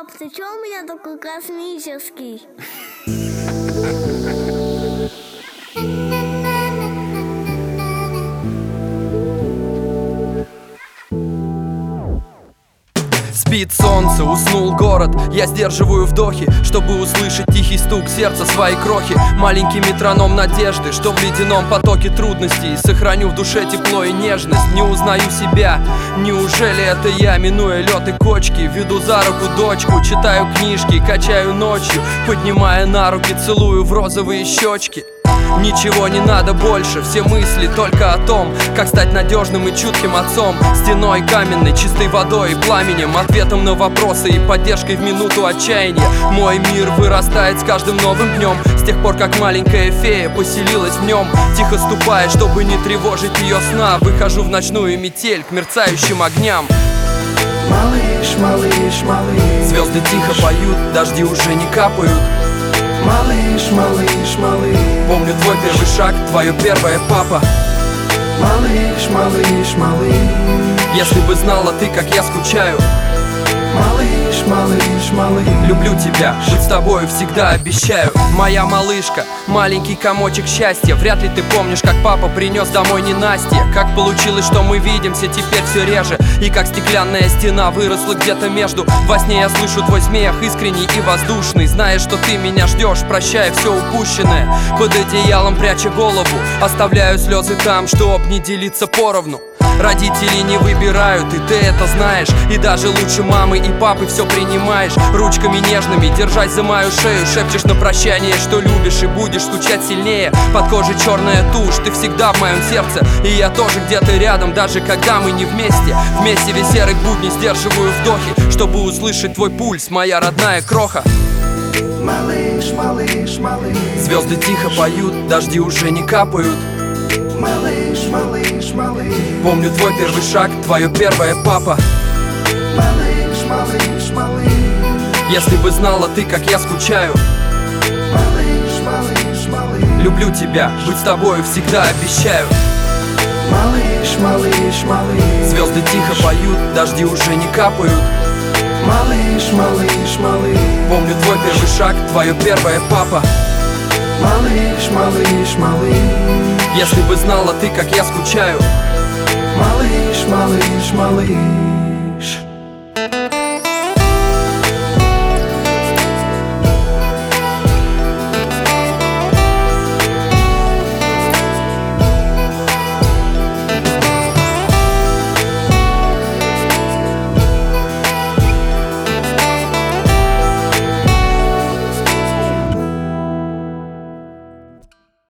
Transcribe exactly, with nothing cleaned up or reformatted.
Пап, ты чё у меня такой космический? Спит солнце, уснул город. Я сдерживаю вдохи, чтобы услышать тихий стук сердца своей крохи. Маленький метроном надежды, что в ледяном потоке трудностей сохраню в душе тепло и нежность. Не узнаю себя, неужели это я? Минуя лед и кочки, веду за руку дочку. Читаю книжки, качаю ночью, поднимая на руки, целую в розовые щечки. Ничего не надо больше, все мысли только о том, как стать надежным и чутким отцом. Стеной каменной, чистой водой и пламенем, ответом на вопросы и поддержкой в минуту отчаяния. Мой мир вырастает с каждым новым днем, с тех пор, как маленькая фея поселилась в нем. Тихо ступая, чтобы не тревожить ее сна, выхожу в ночную метель к мерцающим огням. Малыш, малыш, малыш, звезды тихо поют, дожди уже не капают. Малыш, малыш, малыш, помню твой первый шаг, твое первое, папа. Малыш, малыш, малыш, если бы знала ты, как я скучаю. Малыш, малыш, малыш, люблю тебя, быть с тобою всегда, обещаю. Моя малышка, маленький комочек счастья. Вряд ли ты помнишь, как папа принес домой ненастье. Как получилось, что мы видимся теперь все реже, и как стеклянная стена выросла где-то между. Во сне я слышу твой смех, искренний и воздушный, зная, что ты меня ждешь, прощая все упущенное. Под одеялом пряча голову, оставляю слезы там, чтоб не делиться поровну. Родители не выбирают, и ты это знаешь. И даже лучше мамы и папы все принимаешь. Ручками нежными, держась за мою шею, шепчешь на прощание, что любишь, и будешь скучать сильнее. Под кожей черная тушь, ты всегда в моем сердце, и я тоже где-то рядом, даже когда мы не вместе. В месиве серых будней сдерживаю вдохи, чтобы услышать твой пульс, моя родная кроха. Малыш, малыш, малыш, звезды тихо поют, дожди уже не капают. Малыш, малыш, малыш, помню твой первый шаг, твое первое, папа. Малыш, малыш, малыш, если бы знала ты, как я скучаю. Малыш, малыш, малыш, люблю тебя, быть с тобою всегда, обещаю. Малыш, малыш, малыш, звезды тихо поют, дожди уже не капают. Малыш, малыш, малыш, помню твой первый шаг, твое первое, папа. Малыш, малыш, малыш, если бы знала ты, как я скучаю. Малыш, малыш, малыш.